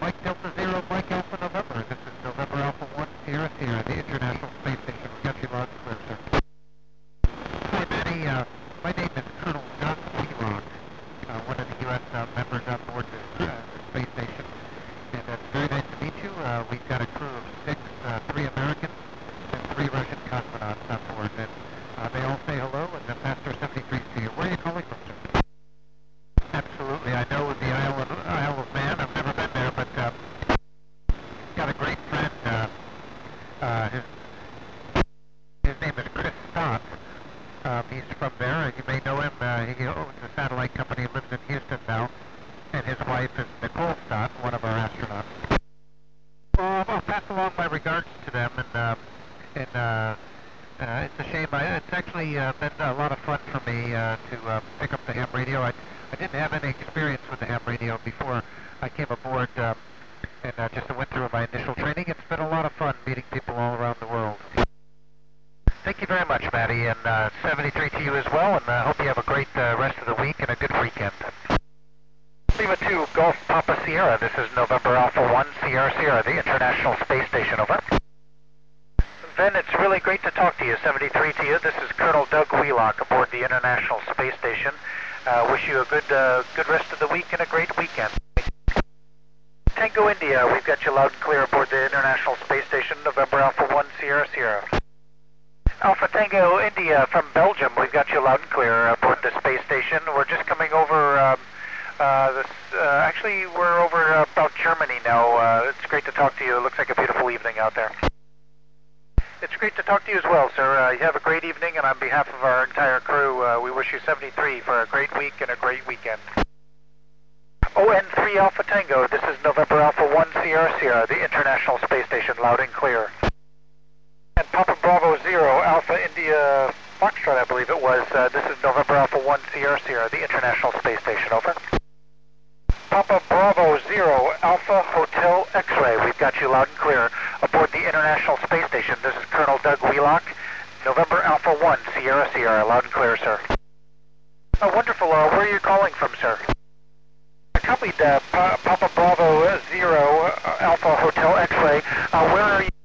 Mike Delta Zero, Mike Alpha November. This is November Alpha 1, Sierra Sierra, the International Space Station. We got you loud and clear, sir. Hi, Manny. My name is Colonel Doug Wheelock, one of the U.S. Members on board the space station. And it's very nice to meet you. We've got a crew of 6, 3 Americans and 3 Russian cosmonauts on board. And they all say hello, and the Pastor 73 to you. Where are you calling from, sir? Absolutely. I know the Isle of Man. I've never been there, but got a great friend. His name is Chris Stott. He's from there. You may know him. He owns a satellite company, lives in Houston now, and his wife is Nicole Stott, one of our astronauts. Well, I'll pass along my regards to them, and it's a shame. It's actually been a lot of fun for me to pick up the ham radio. I didn't have any experience with the ham radio before I came aboard, and just went through my initial training. It's been a lot of fun meeting people all around the world. Thank you very much, Maddie, and 73 to you as well, and I hope you have a great rest of the week and a good weekend. Lima 2, Golf Papa Sierra. This is November Alpha 1, Sierra Sierra, the International Space Station, over. Ben, it's really great to talk to you. 73 to you. This is Colonel Doug Wheelock aboard the International Space Station. Wish you a good rest of the week and a great weekend. Tango India, we've got you loud and clear aboard the International Space Station, November Alpha 1, Sierra Sierra. Alpha Tango India from Belgium, we've got you loud and clear aboard the space station. We're just coming over, actually we're over about Germany now. It's great to talk to you. It looks like a beautiful evening out there. It's great to talk to you as well, sir. You have a great evening, and on behalf of our entire crew, we wish you 73 for a great week and a great weekend. ON3 Alpha Tango, this is November Alpha 1 Sierra Sierra, the International Space Station, loud and clear. And Papa Bravo 0 Alpha India Foxtrot, I believe it was, this is November Alpha 1 Sierra Sierra, the International Space Station, over. Papa Bravo 0 Alpha Hotel X-Ray, we've got you loud and clear aboard the International Space Station. This is Colonel Doug Wheelock, November Alpha 1 Sierra Sierra, loud and clear, sir. Oh, wonderful. Where are you calling from, sir? I copied Papa Bravo 0 Alpha Hotel X-Ray. Where are you?